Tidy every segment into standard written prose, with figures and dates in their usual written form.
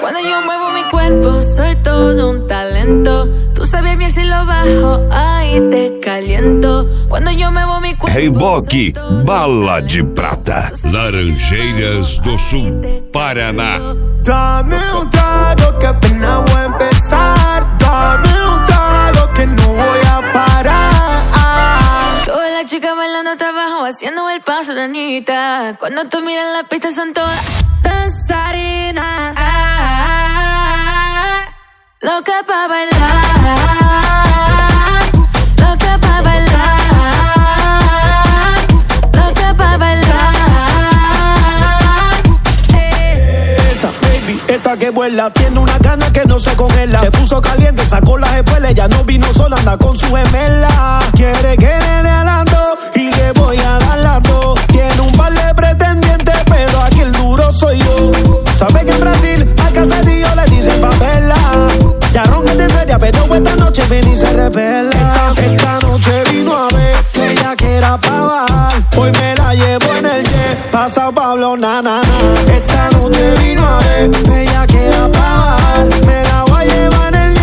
Cuando yo muevo mi cuerpo soy todo un talento. Tú sabes bien si lo bajo, ahí te caliento. Cuando yo muevo mi cuerpo. Reebok, Bala de Prata. Laranjeiras do Sul, Paraná. Dame un trago que apenas voy a empezar. Dame un trago que no voy a parar. Todas las chicas bailando hasta abajo, haciendo el paso de Anita. Cuando tú miras la pista son todas danzarinas, loca pa' bailar, loca pa' bailar, loca pa' bailar. Esa baby, esta que vuela, tiene una gana que no se congela. Se puso caliente, sacó las espuelas, ya no vino sola, anda con su gemela. Quiere que le dé alando y le voy a dar las dos. Tiene un par de pretendientes, pero aquí el duro soy yo. Sabe que en Brasil al caserío le dicen favela. Ya rompete seria, pero esta noche ven y se revela. Esta noche vino a ver que ella que era pa' bajar. Hoy me la llevo en el jet, pasa Pablo, na, na, na. Esta noche vino a ver que ella que era pa' bajar. Me la voy a llevar en el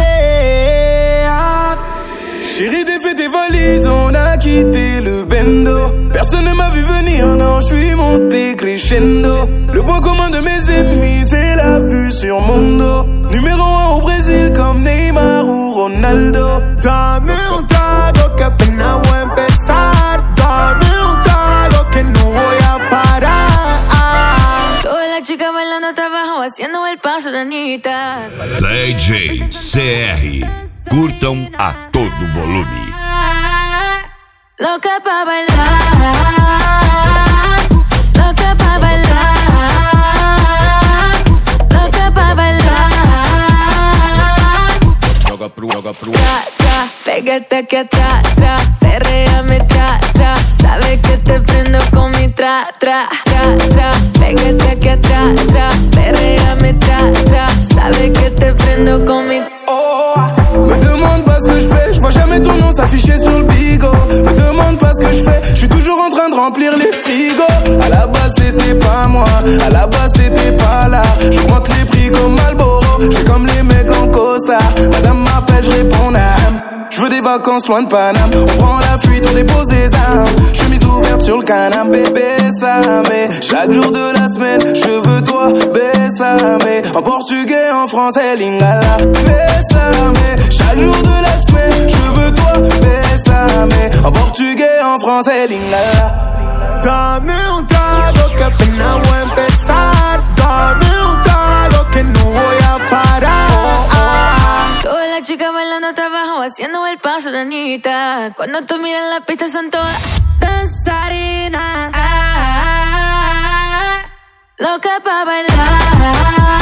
jet. Chérie, défais tes valises, on a quitté le bendo. Personne ne m'a vu venir, non, je suis monté crescendo. Le point commun de mes ennemis, c'est la vue sur mon dos. Numéro 1 au Brésil comme Neymar ou Ronaldo. Dame un trago que apenas voy a empezar. Dame un trago que no voy a parar. Todas las chicas bailando hasta abajo, haciendo el paso de Anita. DJ CR. Curtam a todo volume. Loca pa' bailar, loca pa' bailar, loca pa' bailar. Tra, tra, pégate aquí atrás, tra, perréame, tra, tra. Sabes que te prendo con mi tra, tra, tra, tra. Pégate aquí atrás, tra, perréame, tra, tra. Sabes que te prendo con mi. Oh, me demande pas ce que je fais, je vois jamais ton nom s'afficher sur le bigot. Me demande pas ce que je fais, je suis toujours en train de remplir les frigos. À la base c'était pas moi, à la base t'étais pas là. J'augmente les prix comme Marlboro, j'ai comme les mecs en costard. Madame m'appelle, je réponds nam. Je veux des vacances loin de Paname. On prend la fuite, on dépose des armes. Chemise ouverte sur le canapé, bébé mais chaque jour de la semaine, je veux toi, bésame. En portugais, en français, lingala, bésame. Chaque jour de la semaine, je veux toi, bésame. En portugais, en français, lingala. Dame un trago que apenas voy a empezar. Dame un trago que no voy a parar. Todas las chicas bailando hasta abajo, haciendo el paso de Anita. Cuando tú miras la pista son todas danzarinas, loca pa' bailar.